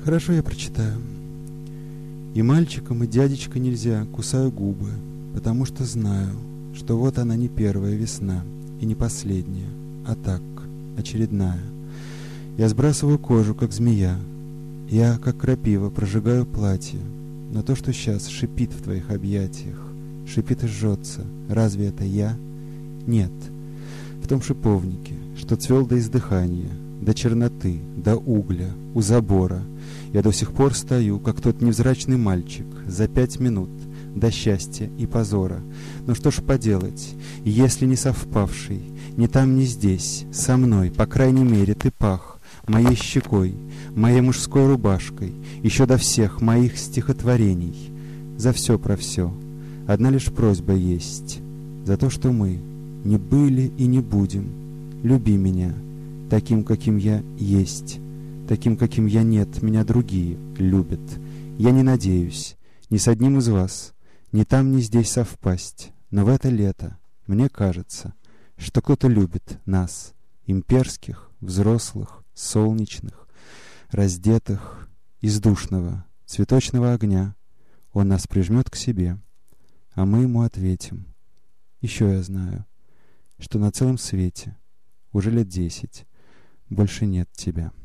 Хорошо, я прочитаю. И мальчикам, и дядечка нельзя, кусаю губы, потому что знаю, что вот она не первая весна и не последняя, а так, очередная. Я сбрасываю кожу, как змея. Я, как крапива, прожигаю платье. Но то, что сейчас шипит в твоих объятиях, шипит и жжется, разве это я? Нет. В том шиповнике, что цвел до издыхания, до черноты, до угля, у забора, я до сих пор стою, как тот невзрачный мальчик, за 5 минут до счастья и позора. Но что ж поделать, если не совпавший, ни там, ни здесь, со мной, по крайней мере, ты пах моей щекой, моей мужской рубашкой, еще до всех моих стихотворений. За все про все одна лишь просьба есть, за то, что мы не были и не будем. Люби меня таким, каким я есть. Таким, каким я нет, меня другие любят. Я не надеюсь ни с одним из вас, ни там, ни здесь совпасть. Но в это лето мне кажется, что кто-то любит нас, имперских, взрослых, солнечных, раздетых, из душного, цветочного огня. Он нас прижмет к себе, а мы ему ответим. Еще я знаю, что на целом свете уже лет 10 больше нет тебя.